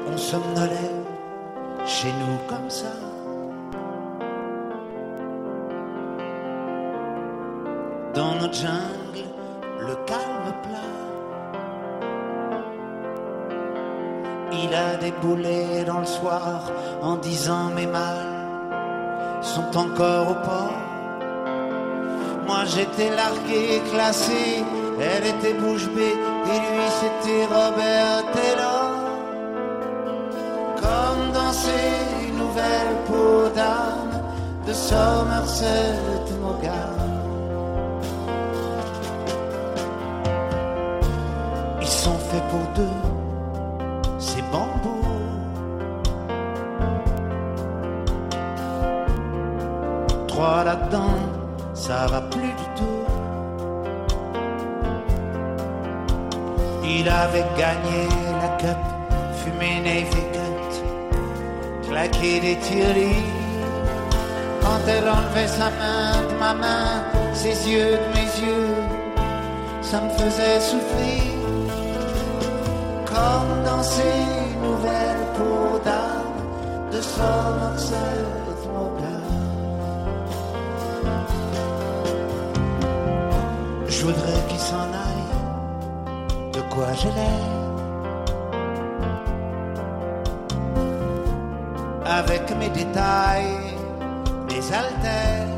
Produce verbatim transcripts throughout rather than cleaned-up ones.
on somnolait chez nous comme ça. Dans notre jungle, le calme plat. Il a déboulé dans le soir en disant mes mâles sont encore au port. Moi j'étais largué, classé, elle était bouche bée et lui c'était Robert Taylor. Comme dans ces nouvelles peaux d'âme de Somerset Maugham. Ils sont faits pour deux, ces bambous. Trois là-dedans, ça va plus du tout. Il avait gagné la cup, fumé Navy Cut, claqué des tirelires. Quand elle enlevait sa main de ma main, ses yeux de mes yeux, ça me faisait souffrir. Comme dans ces nouvelles peaux d'âme de Somerset Maugham. Je voudrais qu'il s'en aille, de quoi j'ai l'air. Avec mes détails, mes haltères.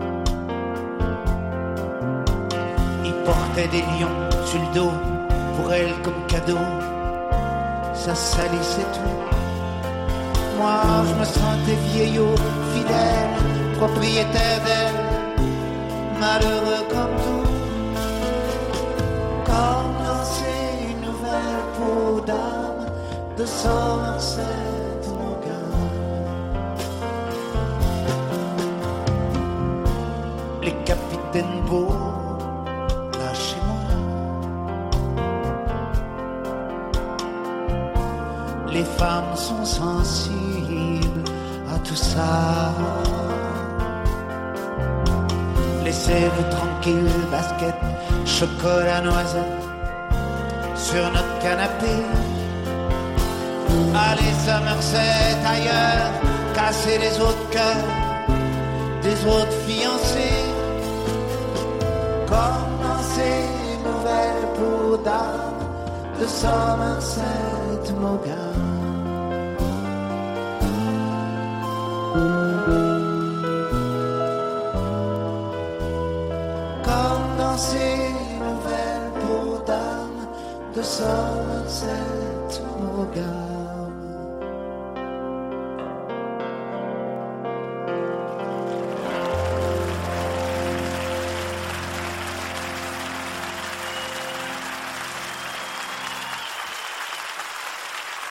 Il portait des lions sur le dos, pour elle comme cadeau. Ça salissait tout. Moi je me sentais vieillot, fidèle, propriétaire d'elle, malheureux comme tout. Comme dans ces nouvelles peaux d'âme de Somerset Maugham. Les capitaines beaux, là chez moi. Les femmes sont sensibles à tout ça. Laissez-nous tranquille, basket, chocolat, noisette, sur notre canapé. Allez Somerset ailleurs, casser les autres cœurs des autres fiancés. Comme dans ces nouvelles peaux d'âme de Somerset Maugham. Comme dans ces nouvelles peaux d'âme de Somerset Maugham.